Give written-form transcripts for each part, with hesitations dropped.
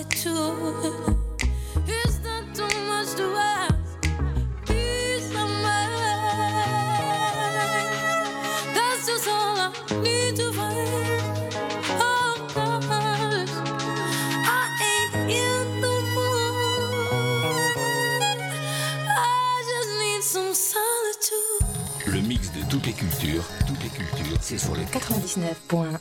solitude. Is that too much to ask? Peace of mind. That's just all I need to find. Oh, 'cause I ain't in the mood. I just need some solitude. Le mix de toutes les cultures, c'est sur le 99.1.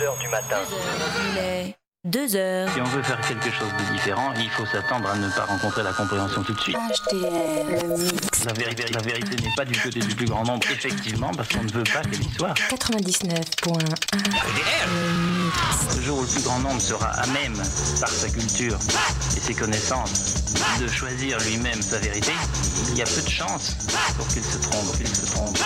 2h du matin. Il est 2h. Si on veut faire quelque chose de différent, il faut s'attendre à ne pas rencontrer la compréhension tout de suite. HTL, le mix. La vérité n'est pas du côté du plus grand nombre, effectivement, parce qu'on ne veut pas qu'elle y soit. 99.1. Le jour où le plus grand nombre sera à même, par sa culture et ses connaissances, de choisir lui-même sa vérité, il y a peu de chances pour qu'il se trompe.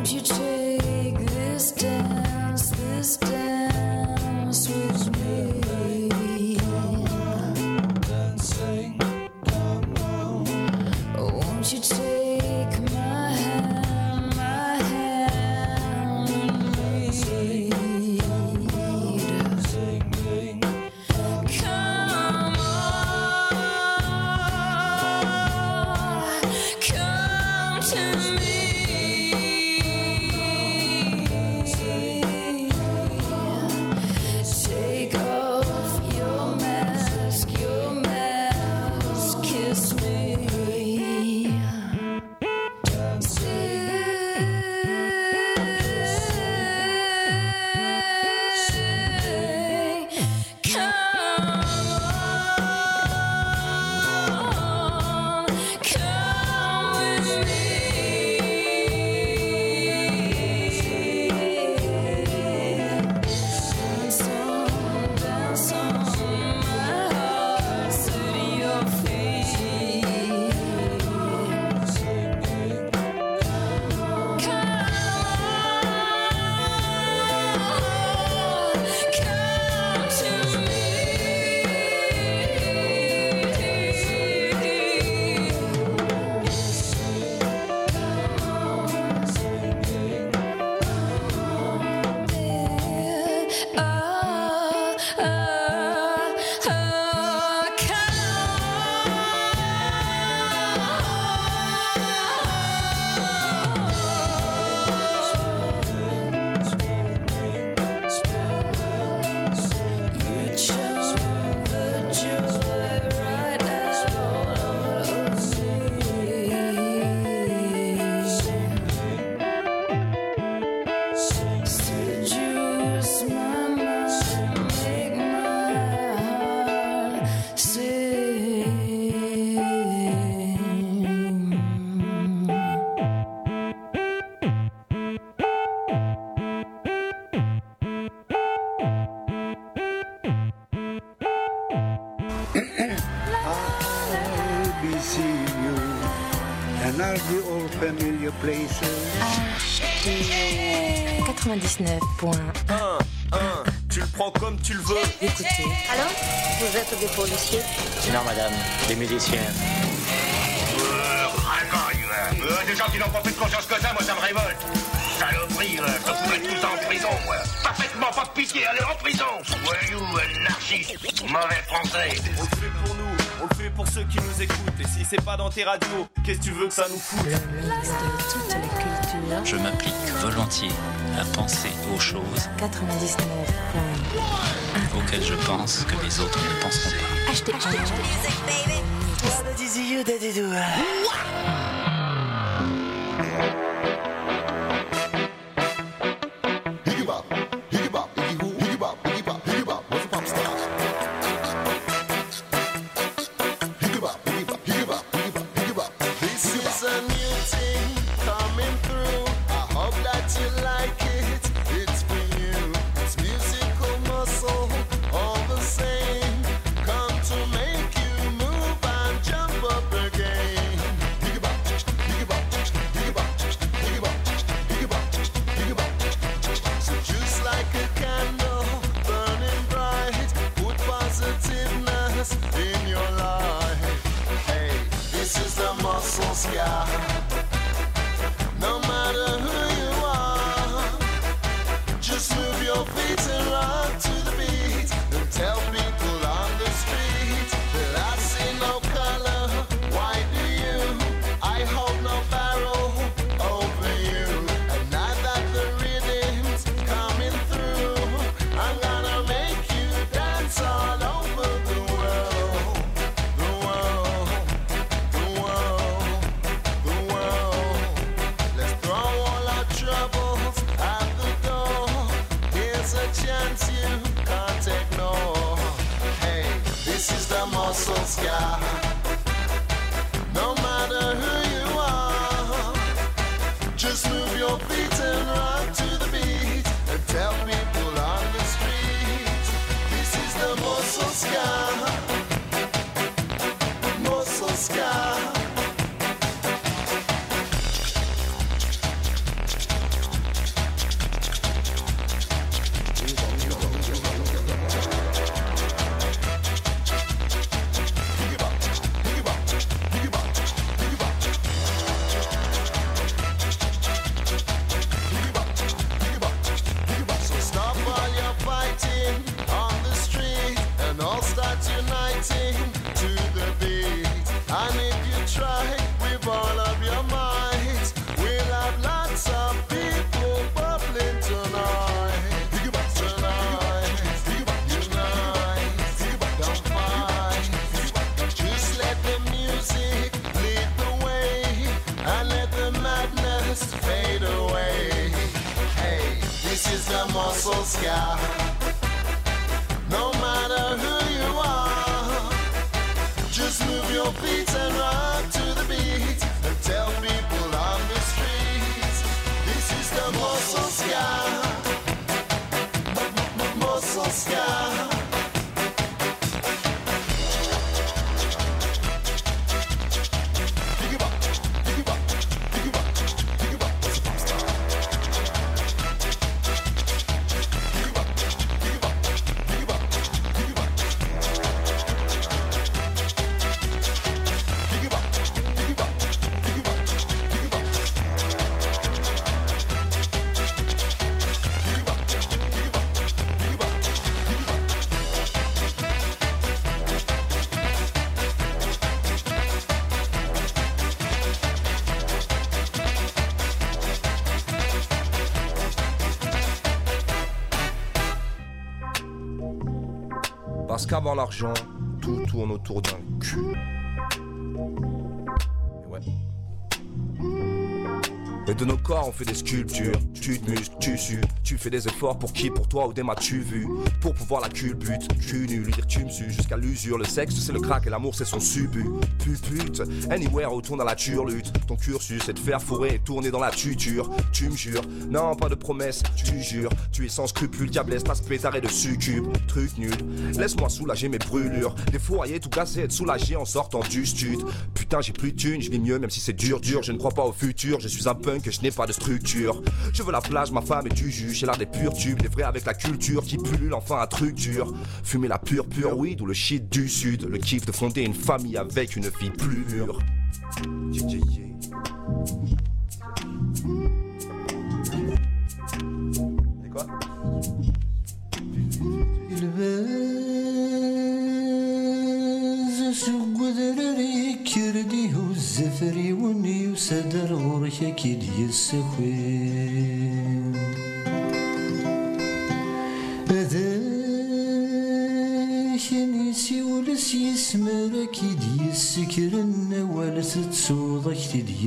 Won't you take this dance with me? Dancing, come on. Won't you take my hand and lead? Come on, come to me. Take off your mask, kiss me. and all the old familiar places. 99.1. Tu le prends comme tu le veux. Écoutez. Allô? Vous êtes des policiers? Non, madame, des musiciens. Des gens qui n'ont pas plus de conscience que ça, moi ça me révolte. Saloperie, je te fous mettre tous en prison, moi. Parfaitement pas de pitié, allez en prison. Voyou, anarchiste, mauvais français. On le fait pour nous, on le fait pour ceux qui nous écoutent. Et si c'est pas dans tes radios, qu'est-ce que tu veux que ça nous foute? Le mix de toutes les cultures. Je m'applique volontiers à penser aux choses 99.1 auxquelles je pense que les autres ne penseront pas. Achetez in your life. Hey, this is the muscle sky. No matter who you are, just move your feet and rock to the beat. And tell people on the street that I see no color. Why do you? I hold no barrel over you. And now that the rhythm's coming through, I'm gonna make you dance all over the world. The world, the world, the world. Let's throw all our troubles out the door. Here's a chance you can't ignore. Hey, this is the muscle sky. No matter who you are, just move your feet and rock to the beat. And tell people on the street, this is the muscle sky. Muscle sky. the muscle scar. No matter who you are, just move your feet and rock to the beat and tell people on the streets, this is the muscle scar. Muscle scar. Parce qu'avant l'argent, tout tourne autour d'un cul. Ouais. Et de nos corps on fait des sculptures. Tu te muscles, tu sues. Tu fais des efforts pour qui, pour toi ou des m'as-tu vu. Pour pouvoir la culbute, cul nu, lui dire tu me sues jusqu'à l'usure. Le sexe c'est le crack et l'amour c'est son subut. Pupute, anywhere retourne à la turlute. Ton cursus c'est de faire fourrer et tourner dans la tuture. Tu me jures, non pas de promesses, tu jures. Tu es sans scrupule, diablesse, passe pétard et de succube. Truc nul, laisse-moi soulager mes brûlures. Des fourriers tout cassé, être soulagé en sortant du stud. Putain j'ai plus de thunes, je vis mieux même si c'est dur. Je ne crois pas au futur, je suis un punk, je n'ai pas de structure. Je veux la plage, ma femme et tu juges. J'ai l'art des purs tubes, des vrais avec la culture qui pullule enfin un truc dur. Fumer la pure weed ou le shit du sud. Le kiff de fonder une famille avec une fille plus mûre. C'est quoi? كردي والزفري وني وسدر غورك أكيد يسخوين هذاك نيسي ولس يسمر أكيد يسكرن ولا تتصوضك تدي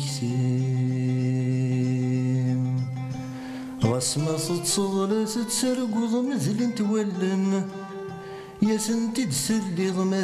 يسمكتين غصمة تتصغل تتسرق وضمثل انت ولن يا سنتي تسلي ضما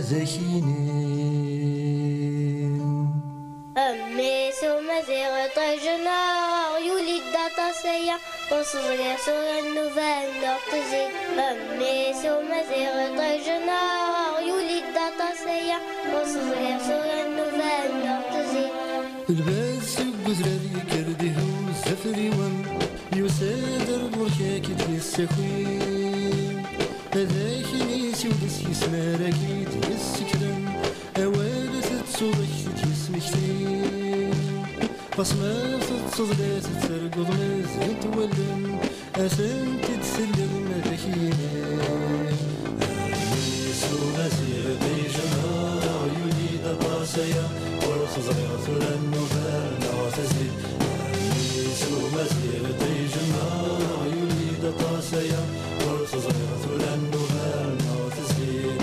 ذاكينين أمي سوما زيغ طيجنا يولي الداتا سيا وصغير صغير النوفال نقتزي أمي سوما زيغ طيجنا يولي الداتا سيا وصغير صغير النوفال نقتزي الباس قزرالي كرده الزفري وم يسادر بركاك تيسخوين هذاك نيسي ودس يسمار أكيد يسكرن أوالي تتصوضك تيسمكتين بصمة تتصغل تتسرقض مزيد تولن أسان تتسلم مذاكينين نيسو مزيغ بيجنا عيوني دباسيا ورخصغير ثلن نوفال نعتزل نيسو مزيغ بيجنا عيوني دباسيا ورخصغير ثلن نوفال نعتزل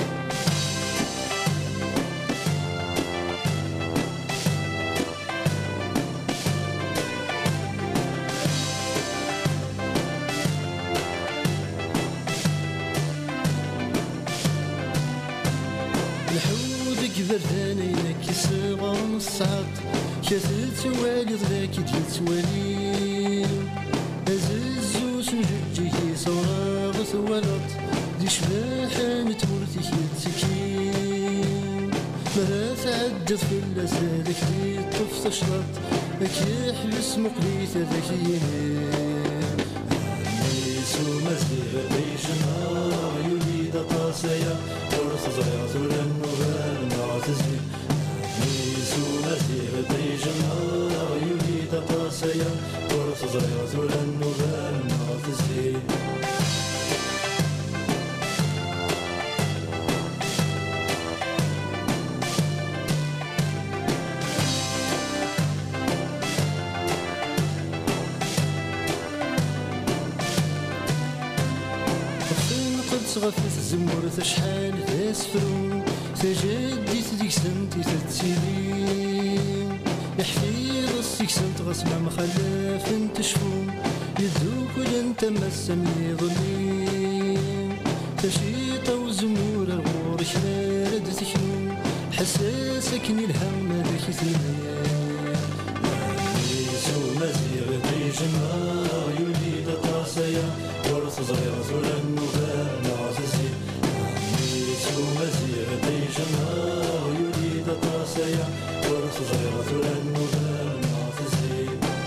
برداني لك صغار الصعد كثرت والي ضلاك تيتوالي أززوس نججي صراغ ثولط دي شباحة متمرتي يتسكين مرا تعدد في اللسالك دي طفت شرط أكيح لسمقليت ذكيين نيسو مزيغ بيجنا يوليد طاسيا ورخصغير ثلن نوفال نعتزل نيسو مزيغ بيجنا يوليد طاسيا ورخصغير ثلن نوفال نعتزل غفت الزمور تشحال تسفرون تجدي تديك سنتي تتسيلين يحفيظ السيك سنت غسمة مخلف تشفون يدوك انت مسن يظلم تشيطة وزمور الغور شرد تشنو حساسك الهم ذاك ثمين ميسو مزيغ تيجمع يوليد طاسيا ورث صغيرة للنوبان عزيزي ميسو مزيغ تيجمع يوليد طاسيا ورث صغيرة للنوبان عزيزي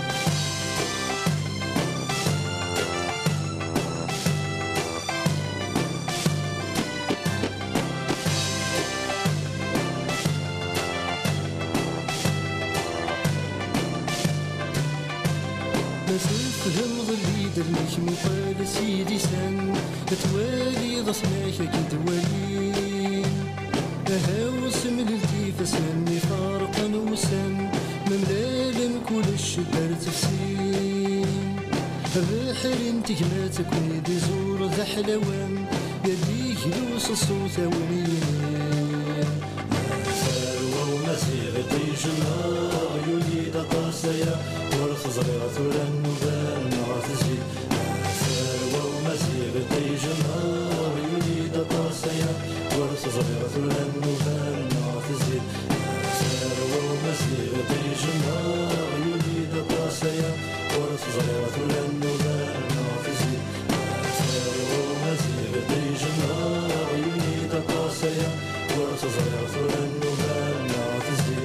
تفهم ظلي درنيك مقال سيدي سن توالي ضصناك كي توالي هاوس من التيفاس مني فارقا وسن مملالم كل الشبار تفسين بحر انتك ما تكوني دي زور ذا حلوان يديك لوس الصوت ونين ساروا ومسيغ طيجنا يوليد طاسيا ورث صغيرة للنوبان عزيزي ساروا ومسيغ طيجنا يوليد طاسيا ورث صغيرة للنوبان عزيزي ساروا ومسيغ طيجنا يوليد طاسيا ورث صغيرة للنوبان عزيزي ساروا ومسيغ طيجنا يوليد طاسيا ورث صغيرة للنوبان عزيزي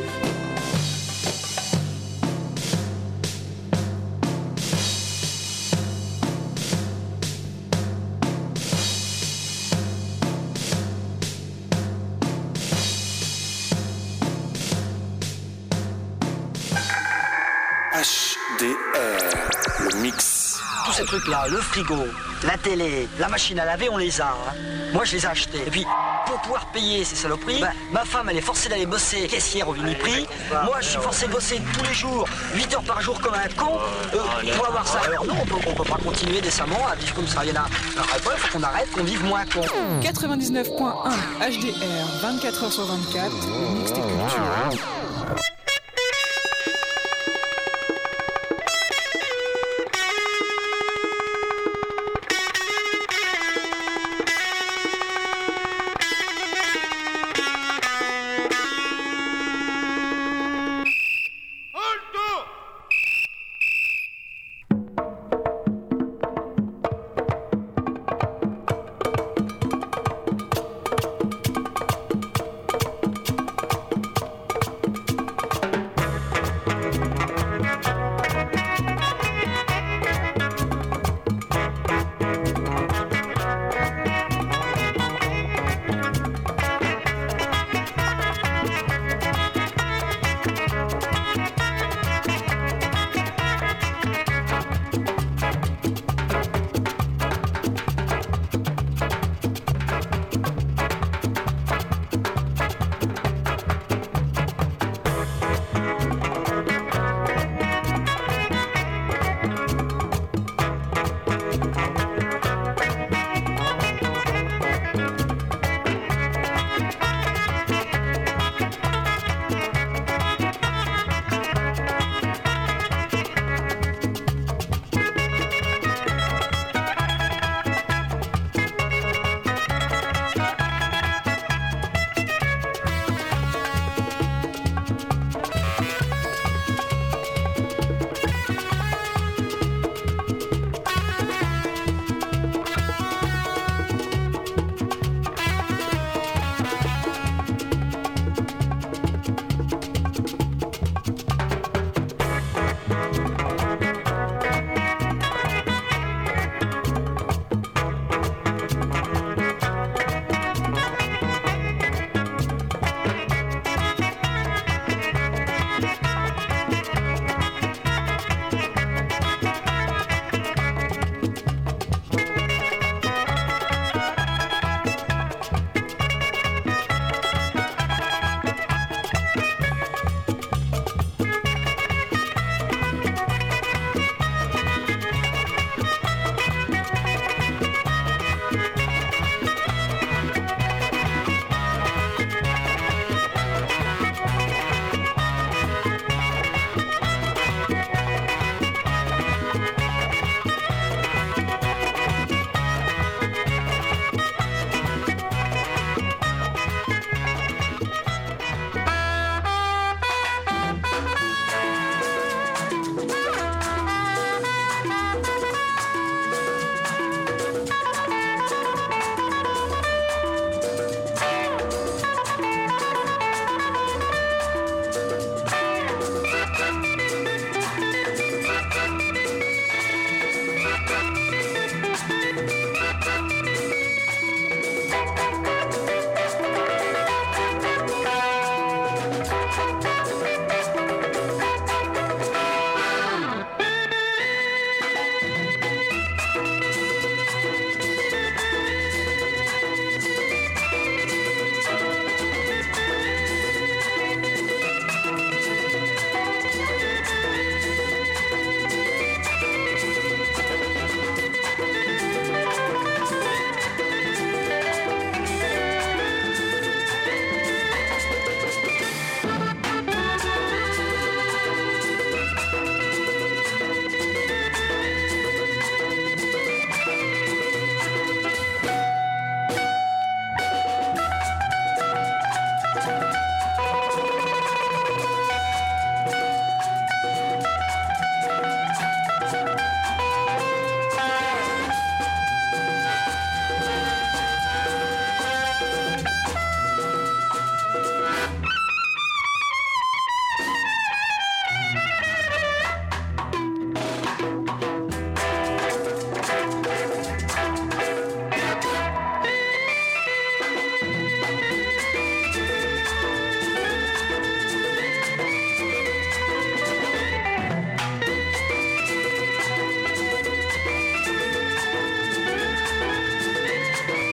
HDR, le mix. Tous ces trucs-là, le frigo, la télé, la machine à laver, on les a. Hein. Moi, je les ai achetés. Et puis, pour pouvoir payer ces saloperies, ma femme, elle est forcée d'aller bosser caissière au Viniprix. Moi, je suis forcé de bosser tous les jours, 8 heures par jour comme un con, pour avoir ça. Alors non, on peut pas continuer décemment à vivre comme ça. Il y en a un ras-le-bol, faut qu'on arrête, qu'on vive moins con. 99.1 HDR, 24h sur 24, le mix des cultures.